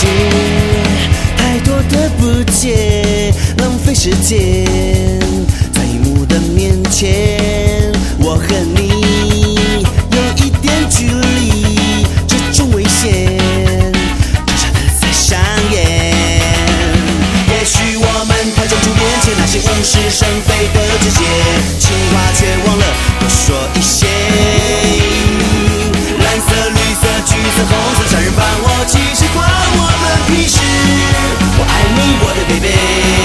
实太多的不解，浪费时间在荧幕的面前，我和你有一点距离，这种危险悄悄地在上演。也许我们太专注面前那些无事生非的直接，情话却忘了多说一些。蓝色、绿色、橘色、红色，杀人犯我其实关我们屁事。我爱你，我的 baby。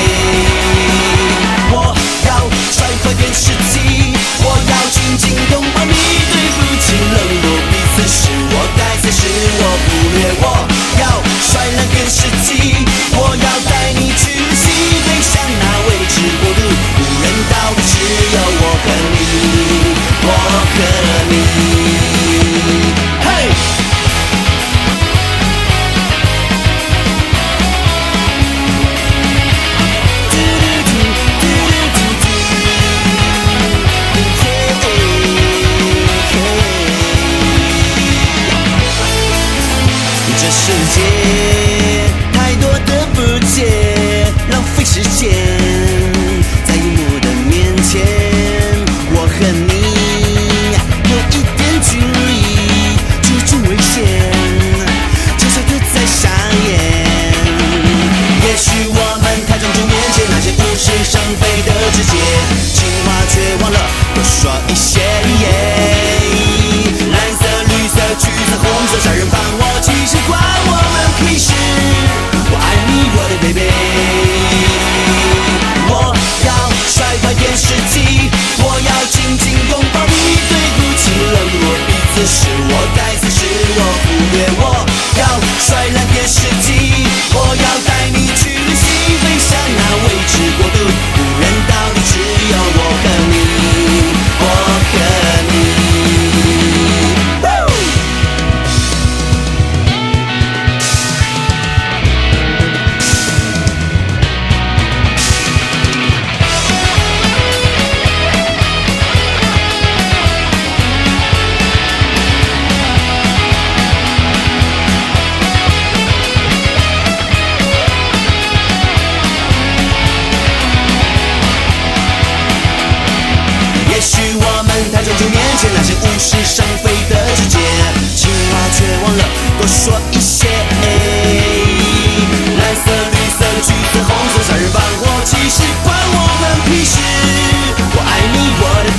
我要甩坏电视机，我要紧紧拥抱你。对不起，冷落彼此是我该死，是我忽略。我要甩烂电视机，我要带你去旅行，飞向那未知国度，无人岛屿，只有我和你，我和你。嘿！这世界太多的不解，浪费时间在荧幕的面前，我和你有一点距离，这种危险悄悄地在上演。也许我们太专注面前那些无事生非的直接，情话却忘了多说一些。蓝色、绿色、橘色、红色，杀人犯我其实关我们屁事。我爱你，我的 baby。我要甩坏电视机，我要紧紧拥抱你。对不起，冷落彼此是我该死，是我忽略。我要甩烂电视机，我要带你去旅行，飞向那未知国度，无人岛屿，只有我和你，我和你。也许我们太专注面前那些无事生非的直接，情话却忘了多说一些。蓝色、绿色、橘色、红色，杀人犯我其实关我们屁事。我爱你，我的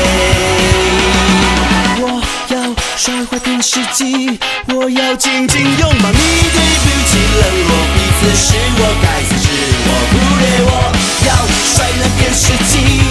baby。我要甩坏电视机，我要紧紧拥抱你。对不起，冷落彼此是我该死，是我忽略。我要甩烂电视机。